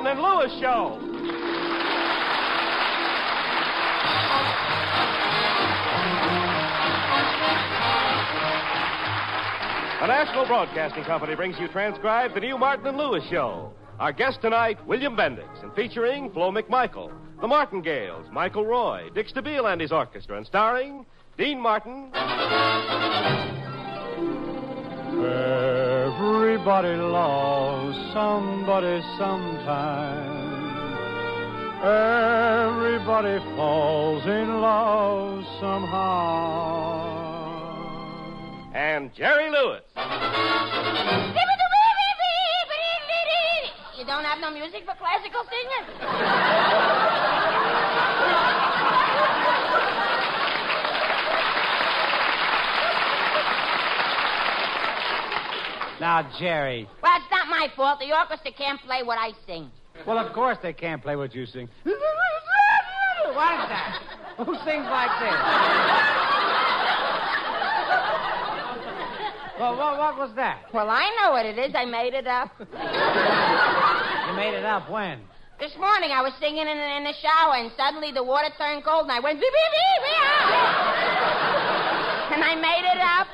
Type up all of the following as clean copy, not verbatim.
Martin and Lewis Show. The National Broadcasting Company brings you transcribed the new Martin and Lewis Show. Our guest tonight, William Bendix, and featuring Flo McMichael, the Martingales, Michael Roy, Dick Stabile and his orchestra, and starring Dean Martin. Everybody loves somebody sometime. Everybody falls in love somehow. And Jerry Lewis. You don't have no music for classical singers? Now, Jerry. Well, it's not my fault. The orchestra can't play what I sing. Well, of course they can't play what you sing. What is that? Who sings like this? Well, what was that? Well, I know what it is. I made it up. You made it up when? This morning I was singing in the shower, and suddenly the water turned cold, and I went, beep, beep, beep, beep, and I made it up.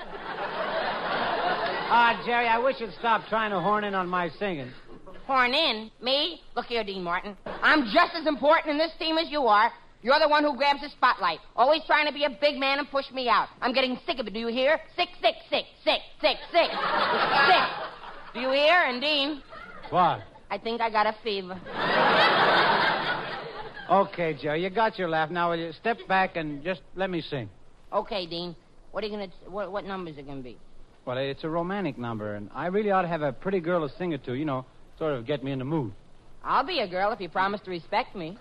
Jerry, I wish you'd stop trying to horn in on my singing. Horn in? Me? Look here, Dean Martin. I'm just as important in this team as you are. You're the one who grabs the spotlight, always trying to be a big man and push me out. I'm getting sick of it, do you hear? Sick. Do you hear? And Dean? What? I think I got a fever. Okay, Jerry, you got your laugh. Now, will you step back and just let me sing? Okay, Dean. What are you what numbers are it gonna be? Well, it's a romantic number, and I really ought to have a pretty girl to sing it to, sort of get me in the mood. I'll be a girl if you promise to respect me.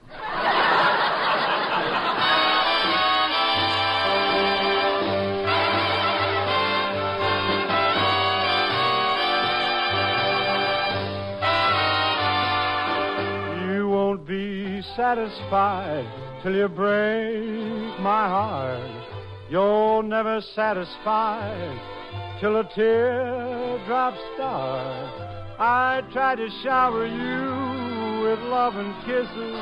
You won't be satisfied till you break my heart. You're never satisfied till a teardrop starts. I try to shower you with love and kisses,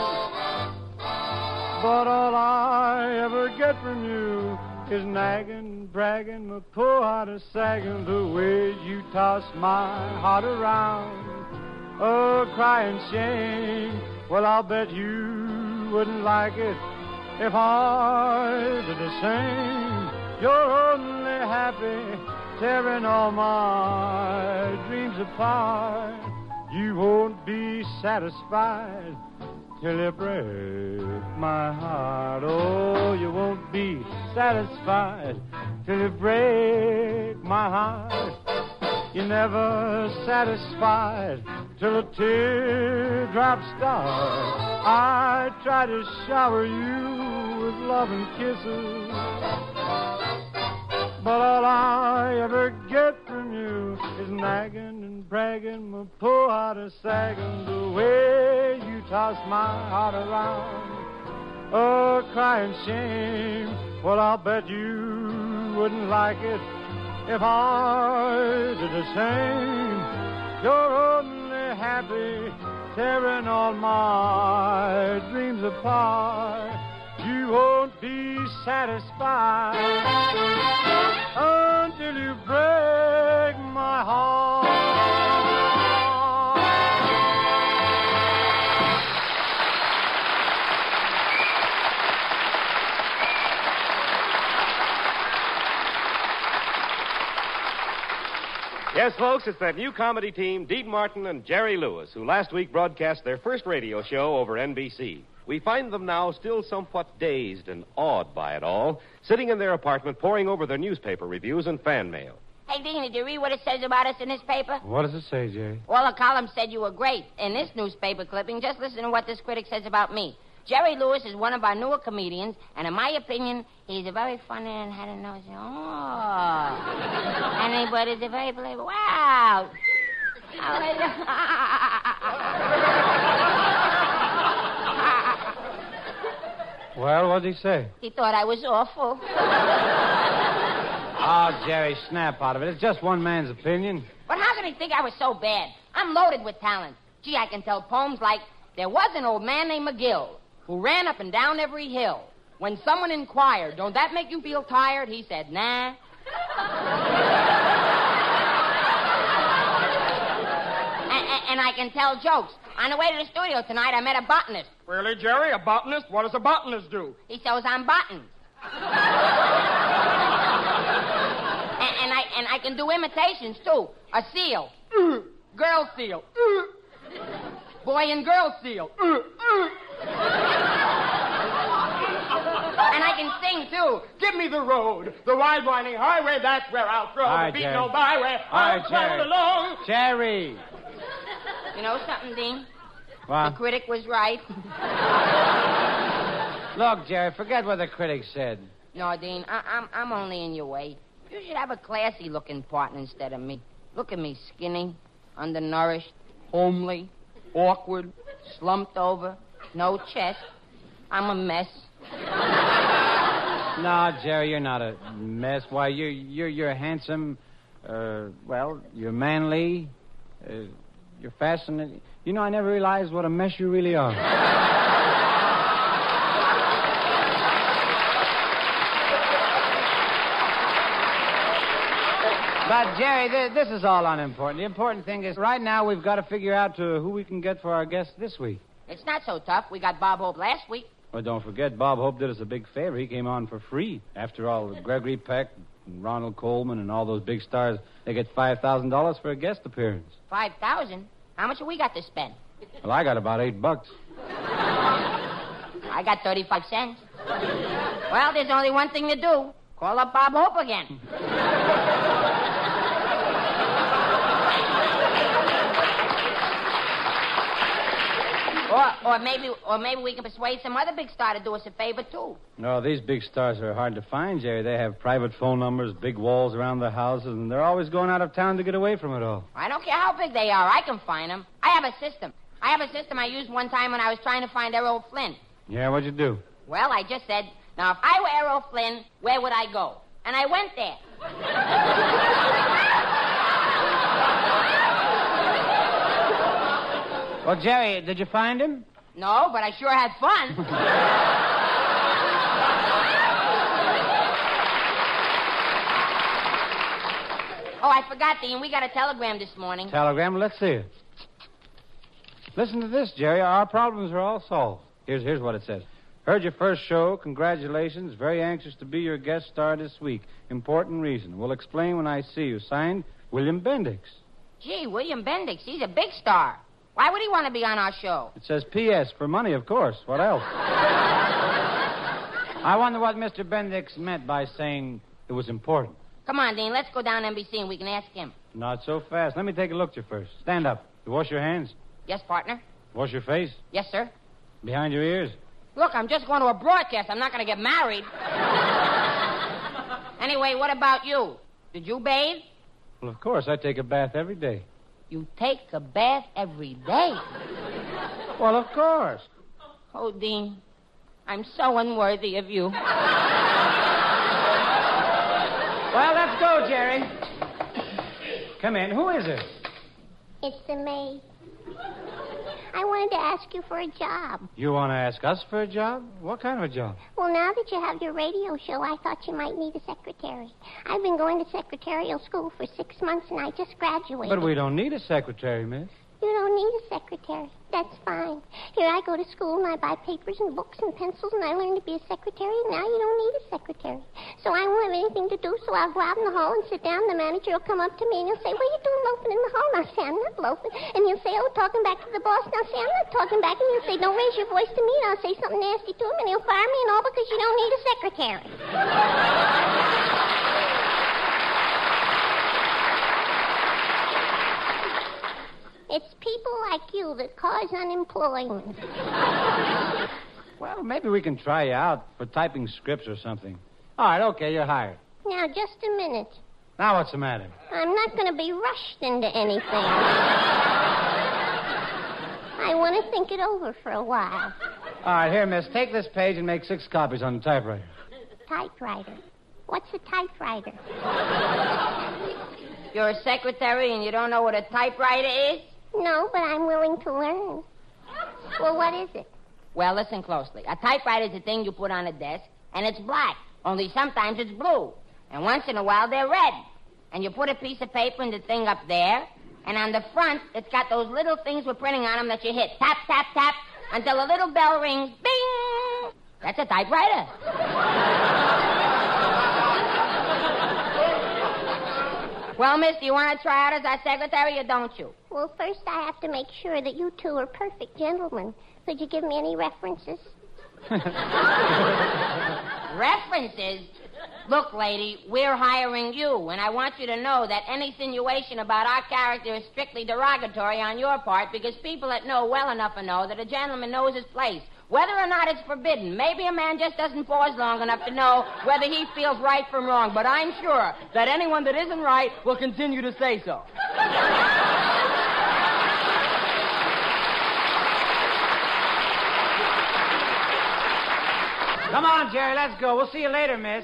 but all I ever get from you is nagging, bragging, my poor heart is sagging. The way you toss my heart around, oh, crying shame. Well, I'll bet you wouldn't like it if I did the same. You're only happy tearing all my dreams apart. You won't be satisfied till you break my heart. Oh, you won't be satisfied till you break my heart. You're never satisfied till a teardrop starts. I try to shower you with love and kisses, but all I ever get from you is nagging and bragging, my poor heart is sagging. The way you toss my heart around, oh, crying shame. Well, I'll bet you wouldn't like it if I did the same. You're only happy tearing all my dreams apart. You won't be satisfied until you break my heart. Yes, folks, it's that new comedy team, Dean Martin and Jerry Lewis, who last week broadcast their first radio show over NBC. We find them now still somewhat dazed and awed by it all, sitting in their apartment poring over their newspaper reviews and fan mail. Hey, Dean, did you read what it says about us in this paper? What does it say, Jerry? Well, the column said you were great. In this newspaper clipping, just listen to what this critic says about me. Jerry Lewis is one of our newer comedians, and in my opinion, he's a very funny and had a nose. Oh. But he's a very playful. Wow. Well, what did he say? He thought I was awful. Oh, Jerry, snap out of it. It's just one man's opinion. But how can he think I was so bad? I'm loaded with talent. Gee, I can tell poems like, there was an old man named McGill who ran up and down every hill. When someone inquired, don't that make you feel tired? He said, nah. And I can tell jokes. On the way to the studio tonight, I met a botanist. Really, Jerry? A botanist? What does a botanist do? He sews on buttons. and I can do imitations, too. A seal. Girl seal. Boy and girl seal. And I can sing, too. Give me the road, the wide winding highway, that's where I'll throw. All right, the beat Jerry. no byway, All I'll right, travel Jerry. along. Jerry. You know something, Dean? The What? critic was right. Look, Jerry, forget what the critics said. No, Dean, I'm only in your way. You should have a classy-looking partner instead of me. Look at me, skinny, undernourished, homely, awkward, slumped over, no chest. I'm a mess. No, Jerry, you're not a mess. Why, you're handsome. Well, you're manly. You're fascinating. You know, I never realized what a mess you really are. But, Jerry, this is all unimportant. The important thing is, right now, we've got to figure out who we can get for our guest this week. It's not so tough. We got Bob Hope last week. Well, don't forget, Bob Hope did us a big favor. He came on for free. After all, Gregory Peck and Ronald Coleman and all those big stars, they get $5,000 for a guest appearance. 5,000? How much have we got to spend? Well, I got about $8. I got 35 cents. Well, there's only one thing to do. Call up Bob Hope again. Or maybe we can persuade some other big star to do us a favor, too. No, these big stars are hard to find, Jerry. They have private phone numbers, big walls around their houses, and they're always going out of town to get away from it all. I don't care how big they are. I can find them. I have a system. I used one time when I was trying to find Errol Flynn. Yeah, what'd you do? Well, I just said, now, if I were Errol Flynn, where would I go? And I went there. Well, Jerry, did you find him? No, but I sure had fun. Oh, I forgot, Dean. We got a telegram this morning. Telegram? Let's see it. Listen to this, Jerry. Our problems are all solved. Here's what it says. Heard your first show. Congratulations. Very anxious to be your guest star this week. Important reason. Will explain when I see you. Signed, William Bendix. Gee, William Bendix. He's a big star. Why would he want to be on our show? It says P.S. for money, of course. What else? I wonder what Mr. Bendix meant by saying it was important. Come on, Dean. Let's go down NBC and we can ask him. Not so fast. Let me take a look at you first. Stand up. You wash your hands? Yes, partner? Wash your face? Yes, sir. Behind your ears? Look, I'm just going to a broadcast. I'm not going to get married. Anyway, what about you? Did you bathe? Well, of course. I take a bath every day. You take a bath every day? Well, of course. Oh, Dean, I'm so unworthy of you. Well, let's go, Jerry. Come in. Who is it? It's the maid. I wanted to ask you for a job. You want to ask us for a job? What kind of a job? Well, now that you have your radio show, I thought you might need a secretary. I've been going to secretarial school for 6 months, and I just graduated. But we don't need a secretary, miss. You don't need a secretary. That's fine. Here, I go to school, and I buy papers and books and pencils, and I learn to be a secretary, and now you don't need a secretary. So I won't have anything to do, so I'll go out in the hall and sit down. The manager will come up to me, and he'll say, what are you doing loafing in the hall? And I'll say, I'm not loafing. And he'll say, oh, talking back to the boss. And I'll say, I'm not talking back. And he'll say, don't raise your voice to me. And I'll say something nasty to him, and he'll fire me and all because you don't need a secretary. It's people like you that cause unemployment. Well, maybe we can try you out for typing scripts or something. All right, okay, you're hired. Now, just a minute. Now what's the matter? I'm not going to be rushed into anything. I want to think it over for a while. All right, here, miss, take this page and make 6 copies on the typewriter. Typewriter. What's a typewriter? You're a secretary and you don't know what a typewriter is? No, but I'm willing to learn. Well, what is it? Well, listen closely. A typewriter is a thing you put on a desk, and it's black. Only sometimes it's blue. And once in a while, they're red. And you put a piece of paper in the thing up there, and on the front, it's got those little things with printing on them that you hit. Tap, tap, tap, until a little bell rings. Bing! That's a typewriter. Well, miss, do you want to try out as our secretary or don't you? Well, first I have to make sure that you two are perfect gentlemen. Could you give me any references? References? Look, lady, we're hiring you, and I want you to know that any insinuation about our character is strictly derogatory on your part because people that know well enough know that a gentleman knows his place. Whether or not it's forbidden, maybe a man just doesn't pause long enough to know whether he feels right from wrong, but I'm sure that anyone that isn't right will continue to say so. Come on, Jerry, let's go. We'll see you later, miss.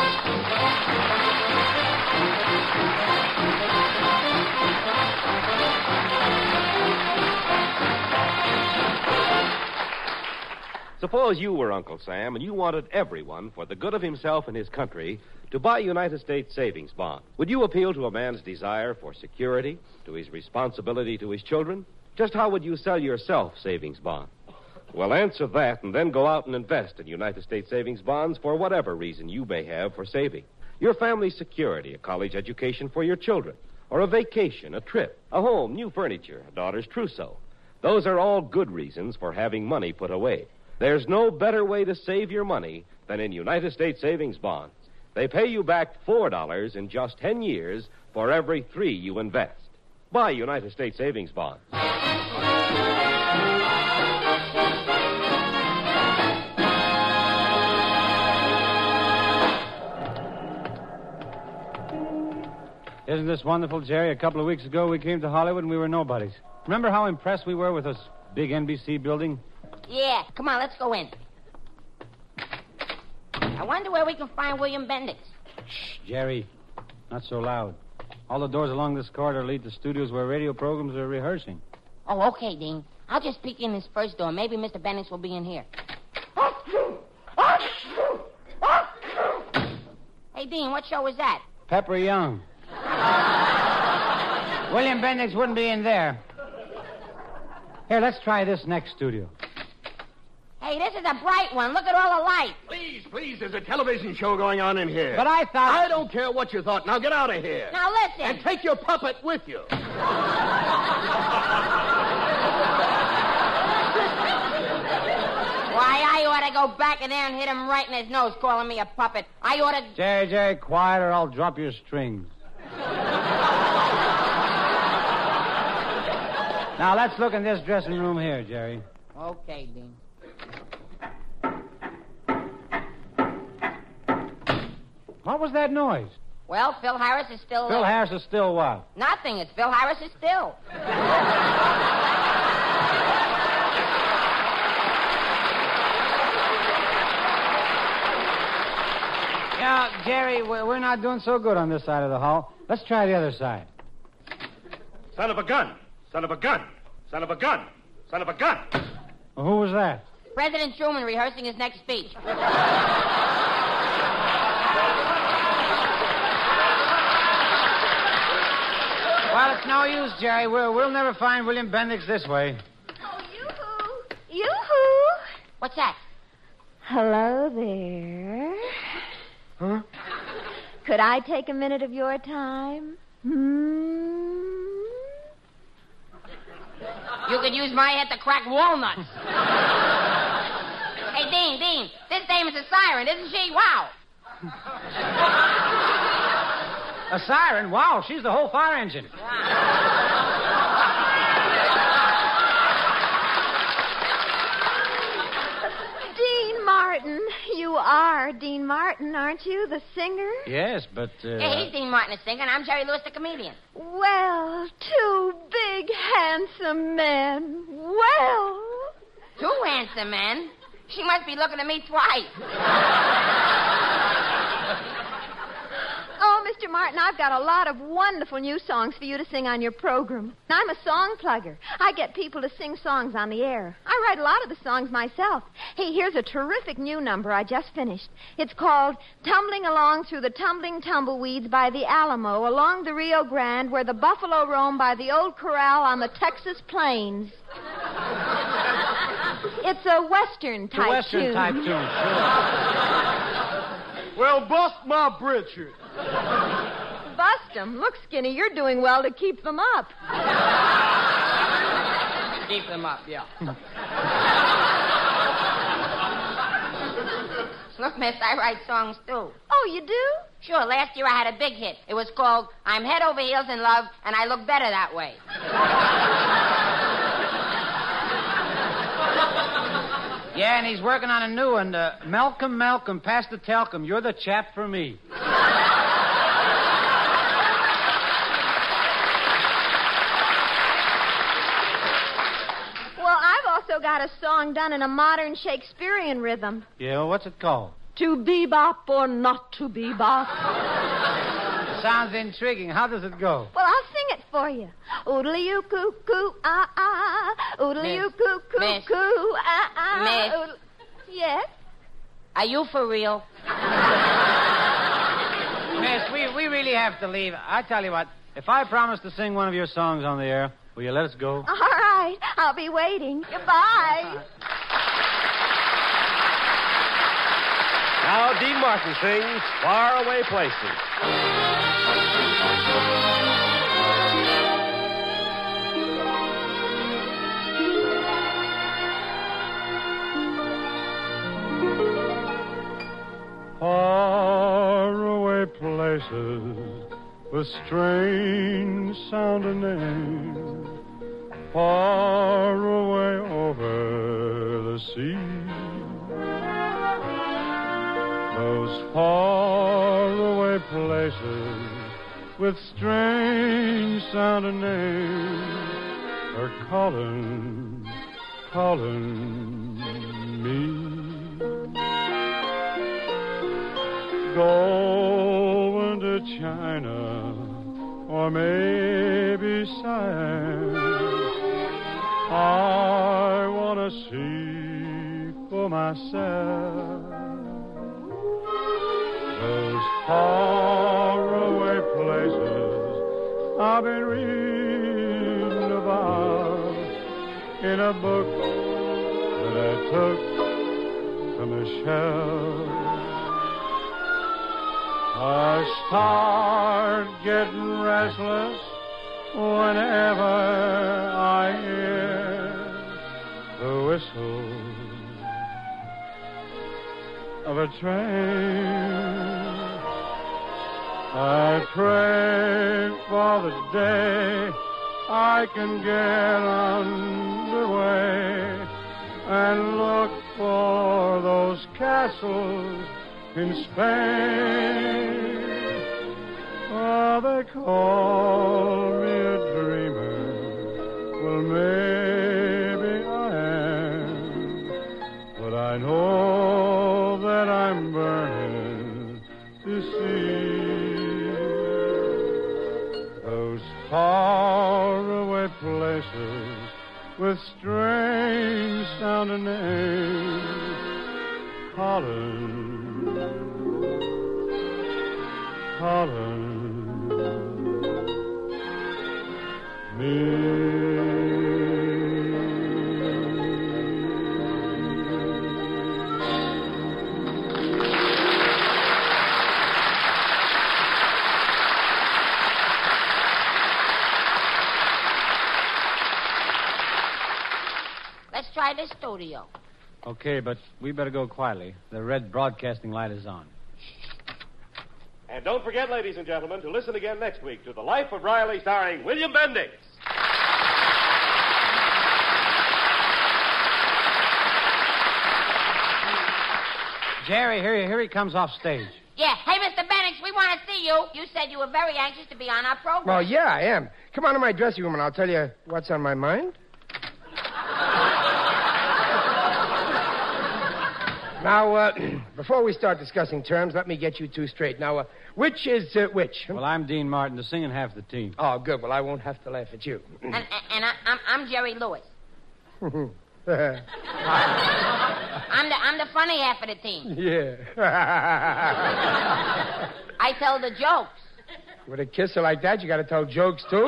Suppose you were Uncle Sam and you wanted everyone, for the good of himself and his country, to buy United States savings bonds. Would you appeal to a man's desire for security, to his responsibility to his children? Just how would you sell yourself savings bonds? Well, answer that and then go out and invest in United States savings bonds for whatever reason you may have for saving. Your family's security, a college education for your children, or a vacation, a trip, a home, new furniture, a daughter's trousseau. Those are all good reasons for having money put away. There's no better way to save your money than in United States savings bonds. They pay you back $4 in just 10 years for every $3 you invest. Buy United States savings bonds. Isn't this wonderful, Jerry? A couple of weeks ago, we came to Hollywood and we were nobodies. Remember how impressed we were with this big NBC building? Yeah, come on, let's go in. I wonder where we can find William Bendix. Shh, Jerry. Not so loud. All the doors along this corridor lead to studios where radio programs are rehearsing. Oh, okay, Dean. I'll just peek in this first door. Maybe Mr. Bendix will be in here. Hey, Dean, what show is that? Pepper Young. William Bendix wouldn't be in there. Here, let's try this next studio. Hey, this is a bright one. Look at all the lights. Please, there's a television show going on in here. But I thought... I don't care what you thought. Now get out of here. Now listen. And take your puppet with you. Why, I ought to go back in there and hit him right in his nose, calling me a puppet. I ought to... Jerry, quiet or I'll drop your strings. Now, let's look in this dressing room here, Jerry. Okay, Dean. What was that noise? Well, Phil Harris is still Phil there. Harris is still what? Nothing. It's Phil Harris is still. Yeah, Jerry, we're not doing so good on this side of the hall. Let's try the other side. Son of a gun. Son of a gun. Son of a gun. Son of a gun. Well, who was that? President Truman rehearsing his next speech. Well, it's no use, Jerry. We'll never find William Bendix this way. Oh, yoo-hoo. Yoo-hoo. What's that? Hello there. Huh? Could I take a minute of your time? You could use my head to crack walnuts. Hey, Dean, this dame is a siren, isn't she? Wow. A siren? Wow, she's the whole fire engine. Dean Martin. You are Dean Martin, aren't you? The singer? Yes, but... Yeah, he's Dean Martin, the singer, and I'm Jerry Lewis, the comedian. Well, two big, handsome men. Well. Two handsome men? She must be looking at me twice. Oh, Mr. Mr. Martin, I've got a lot of wonderful new songs for you to sing on your program. I'm a song plugger. I get people to sing songs on the air. I write a lot of the songs myself. Hey, here's a terrific new number I just finished. It's called Tumbling Along Through the Tumbling Tumbleweeds by the Alamo, along the Rio Grande, where the buffalo roam by the old corral on the Texas plains. It's a Western-type tune. Western-type tune, sure. Well, bust my britches. Bust 'em. Look, Skinny, you're doing well to keep them up. Keep them up, yeah. Look, miss, I write songs, too. Oh, you do? Sure, last year I had a big hit. It was called I'm Head Over Heels in Love, and I Look Better That Way. Yeah, and he's working on a new one. Malcolm, pass the talcum. You're the chap for me. Well, I've also got a song done in a modern Shakespearean rhythm. Yeah, well, what's it called? To bebop or not to bebop. Sounds intriguing. How does it go? Well, I'll sing it for you. Oodly-oo-coo-coo, ah-ah. Oodly-oo-coo-coo-coo, Miss. ah-ah. Miss. Yes? Are you for real? Miss, we really have to leave. I tell you what, if I promise to sing one of your songs on the air, will you let us go? All right. I'll be waiting. Goodbye. Now Dean Martin sings Faraway Places. Faraway places with strange sounding names, far away over the sea. Those faraway places with strange sounding names are calling me. Going to China or maybe Siam, I want to see for myself those faraway places I've been reading about in a book that I took from the shelf. I start getting restless whenever I hear the whistle of a train. I pray for the day I can get underway and look for those castles in Spain. Oh, they call me a dreamer. Well, maybe I am, but I know that I'm burning to see those faraway places with strange sounding names calling me. Let's try this studio. Okay, but we better go quietly. The red broadcasting light is on. And don't forget, ladies and gentlemen, to listen again next week to The Life of Riley, starring William Bendix. Jerry, here he comes off stage. Yeah. Hey, Mr. Bennix, we want to see you. You said you were very anxious to be on our program. Well, yeah, I am. Come on to my dressing room and I'll tell you what's on my mind. Now, before we start discussing terms, let me get you two straight. Now, which is which? Well, I'm Dean Martin, the singing half the team. Oh, good. Well, I won't have to laugh at you. And I'm Jerry Lewis. Yeah. I'm the funny half of the team. Yeah. I tell the jokes. With a kisser like that, you got to tell jokes, too?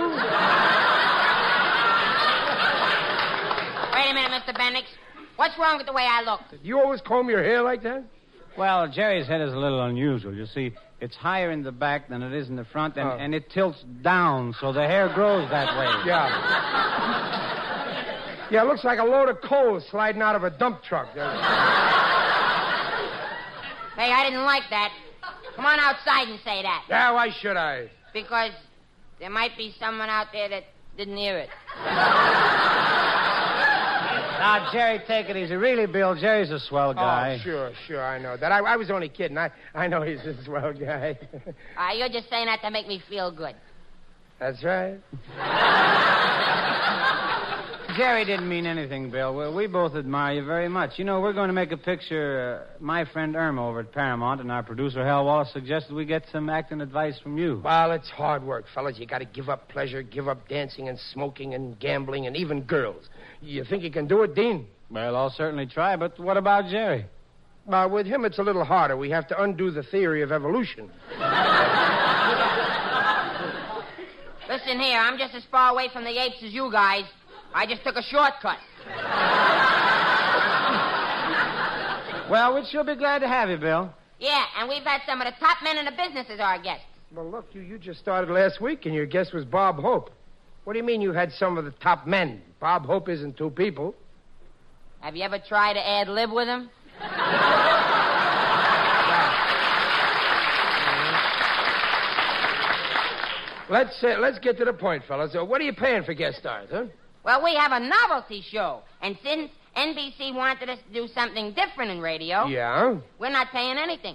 Wait a minute, Mr. Bendix. What's wrong with the way I look? You always comb your hair like that? Well, Jerry's head is a little unusual. You see, it's higher in the back than it is in the front, and it tilts down, so the hair grows that way. Yeah. Yeah, it looks like a load of coal sliding out of a dump truck. Hey, I didn't like that. Come on outside and say that. Yeah, why should I? Because there might be someone out there that didn't hear it. Now, Jerry, take it easy. Really, Bill, Jerry's a swell guy. Oh, sure, I know that. I was only kidding. I know he's a swell guy. You're just saying that to make me feel good. That's right. Jerry didn't mean anything, Bill. We both admire you very much. You know, we're going to make a picture. My friend Irma over at Paramount and our producer, Hal Wallace, suggested we get some acting advice from you. Well, it's hard work, fellas. You got to give up pleasure, give up dancing and smoking and gambling and even girls. You think you can do it, Dean? Well, I'll certainly try, but what about Jerry? With him, it's a little harder. We have to undo the theory of evolution. Listen here, I'm just as far away from the apes as you guys. I just took a shortcut. Well, we sure be glad to have you, Bill. Yeah, and we've had some of the top men in the business as our guests. Well, look, you just started last week, and your guest was Bob Hope. What do you mean you had some of the top men? Bob Hope isn't two people. Have you ever tried to ad-lib with him? Let's get to the point, fellas. What are you paying for guest stars, huh? Well, we have a novelty show, and since NBC wanted us to do something different in radio, Yeah? we're not paying anything.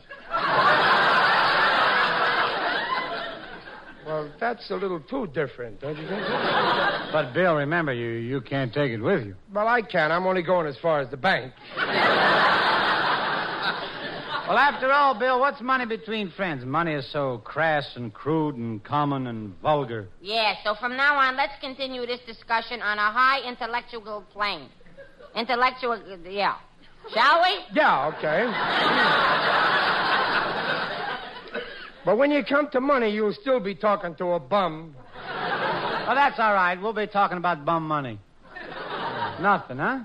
Well, that's a little too different, don't you think? But, Bill, remember, you can't take it with you. Well, I can. I'm only going as far as the bank. Well, after all, Bill, what's money between friends? Money is so crass and crude and common and vulgar. Yeah, so from now on, let's continue this discussion on a high intellectual plane. Yeah. Shall we? Yeah, okay. But when you come to money, you'll still be talking to a bum. Oh, that's all right. We'll be talking about bum money. Nothing, huh?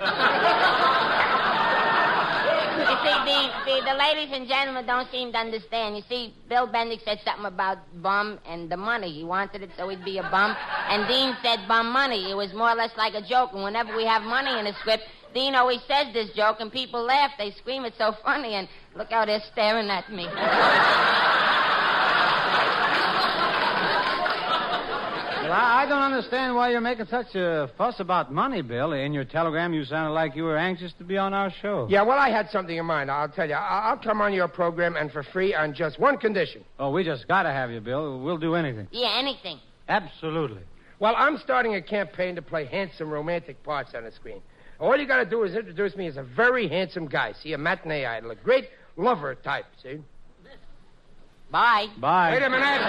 You see, the ladies and gentlemen don't seem to understand. You see, Bill Bendix said something about bum and the money. He wanted it so he'd be a bum. And Dean said bum money. It was more or less like a joke. And whenever we have money in a script, Dean always says this joke, and people laugh. They scream, it's so funny, and look how they're staring at me. Well, I don't understand why you're making such a fuss about money, Bill. In your telegram, you sounded like you were anxious to be on our show. Yeah, well, I had something in mind. I'll tell you. I'll come on your program and for free on just one condition. Oh, we just got to have you, Bill. We'll do anything. Yeah, anything. Absolutely. Well, I'm starting a campaign to play handsome romantic parts on the screen. All you got to do is introduce me as a very handsome guy. See, a matinee idol, a great lover type, see? Bye. Bye. Wait a minute.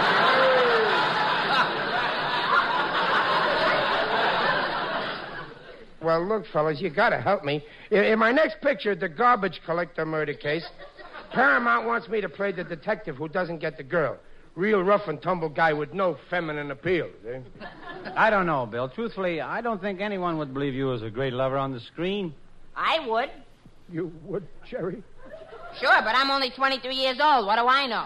Well, look, fellas, you got to help me. In my next picture, the garbage collector murder case, Paramount wants me to play the detective who doesn't get the girl. Real rough and tumble guy with no feminine appeal. See? I don't know, Bill. Truthfully, I don't think anyone would believe you as a great lover on the screen. I would. You would, Jerry? Sure, but I'm only 23 years old. What do I know?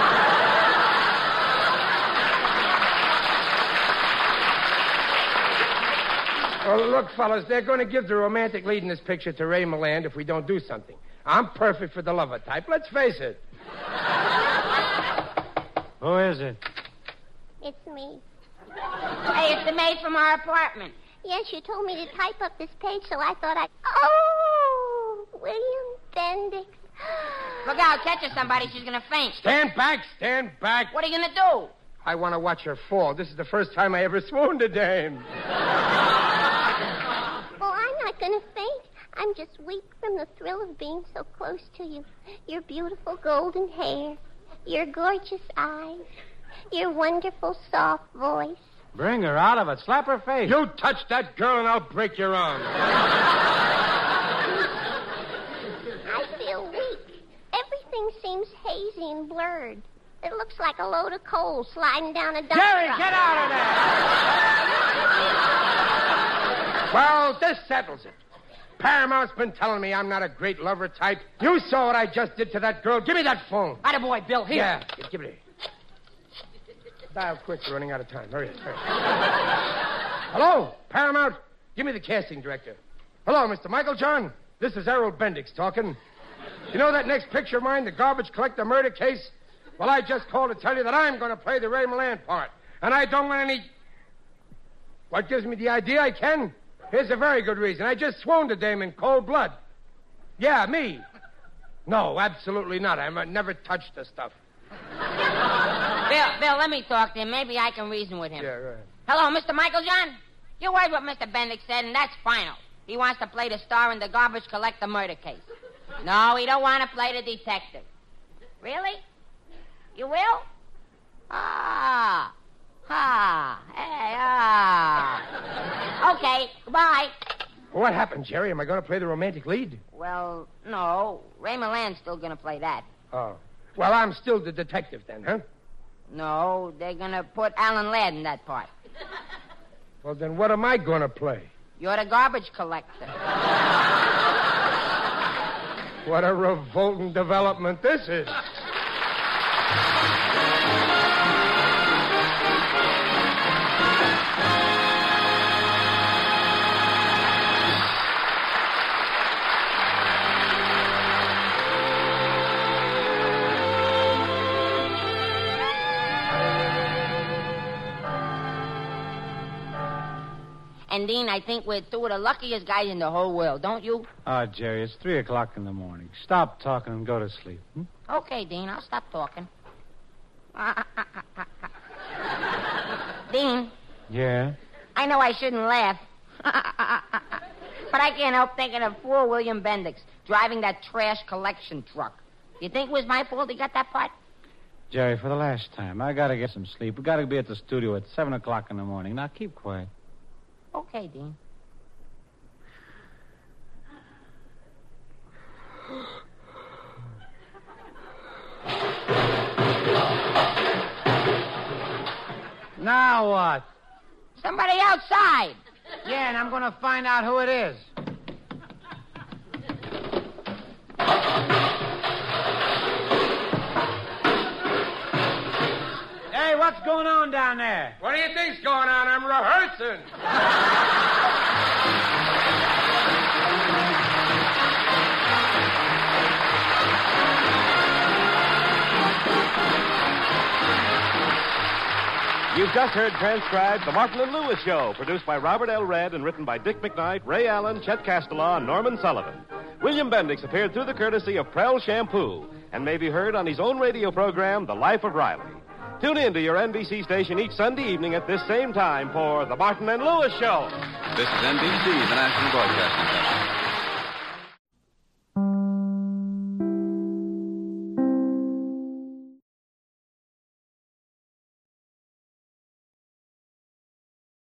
Well, look, fellas, they're going to give the romantic lead in this picture to Ray Milland if we don't do something. I'm perfect for the lover type. Let's face it. Who is it? It's me. Hey, it's the maid from our apartment. Yes, you told me to type up this page, so I thought I'd... Oh, William Bendix. Look out, catch her, somebody. She's going to faint. Stand back, stand back. What are you going to do? I want to watch her fall. This is the first time I ever swooned a dame. Oh, I'm not going to faint. I'm just weak from the thrill of being so close to you. Your beautiful golden hair, your gorgeous eyes, your wonderful soft voice. Bring her out of it. Slap her face. You touch that girl and I'll break your arm. I feel weak. Everything seems hazy and blurred. It looks like a load of coal sliding down a dump Jerry, truck. get out of there! Well, this settles it. Paramount's been telling me I'm not a great lover type. You saw what I just did to that girl. Give me that phone. Attaboy, Bill, here. Yeah, give it here. Dial quick, we're running out of time. Hurry. Hello, Paramount. Give me the casting director. Hello, Mr. Michael John. This is Errol Bendix talking. You know that next picture of mine, the garbage collector murder case? Well, I just called to tell you that I'm going to play the Ray Milland part. And I don't want any... What gives me the idea I can? Here's a very good reason. I just swooned a dame in cold blood. Yeah, me. No, absolutely not. I never touched the stuff. Bill, let me talk to him. Maybe I can reason with him. Yeah, right. Hello, Mr. Michael John? You heard what Mr. Bendix said, and that's final. He wants to play the star in the garbage collector murder case. No, he don't want to play the detective. Really? You will? Okay, goodbye. Well, what happened, Jerry? Am I going to play the romantic lead? Well, no. Ray Milland's still going to play that. Oh. Well, I'm still the detective then, huh? No, they're going to put Alan Ladd in that part. Well, then what am I going to play? You're the garbage collector. What a revolting development this is. And, Dean, I think we're two of the luckiest guys in the whole world, don't you? Oh, Jerry, it's 3 o'clock in the morning. Stop talking and go to sleep. Okay, Dean, I'll stop talking. Dean, Yeah? I know I shouldn't laugh. But I can't help thinking of poor William Bendix driving that trash collection truck. You think it was my fault he got that part? Jerry, for the last time, I gotta get some sleep. We gotta be at the studio at 7 o'clock in the morning. Now, keep quiet. Okay, Dean. Now what? Somebody outside. Yeah, and I'm gonna find out who it is. Hey, what's going on down there? What do you think's going on? I'm rehearsing. You've just heard transcribed The Martin and Lewis Show, produced by Robert L. Redd and written by Dick McKnight, Ray Allen, Chet Castellaw, and Norman Sullivan. William Bendix appeared through the courtesy of Prell Shampoo and may be heard on his own radio program, The Life of Riley. Tune in to your NBC station each Sunday evening at this same time for The Martin and Lewis Show. This is NBC, the National Broadcasting Company.